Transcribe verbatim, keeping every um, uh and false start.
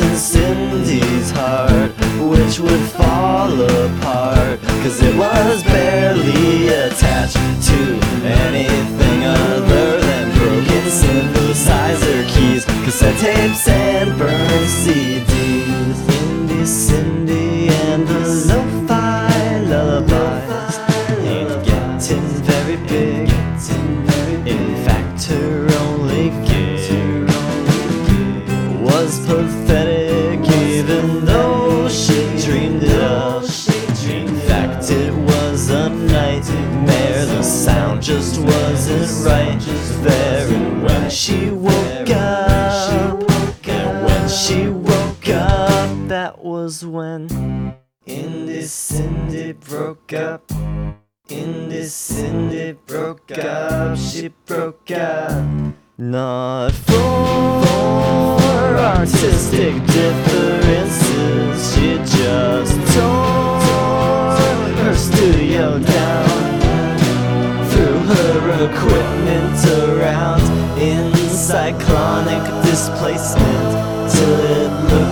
in Cindy's heart, which would fall apart, cause it was barely attached to anything other than broken synthesizer keys, cassette tapes and burned C Ds. Cindy, Cindy and the lo-fi lullabies ain't getting very big. In fact, her only gig was pathetic, even though she dreamed it up. In fact, it was a nightmare. The sound just wasn't right there. And when she woke up, and when she woke up, that was when Indy Cindy broke up. Indy Cindy broke up. She broke up. Not for artistic differences, she just tore her studio down, threw her equipment around in cyclonic displacement till it looked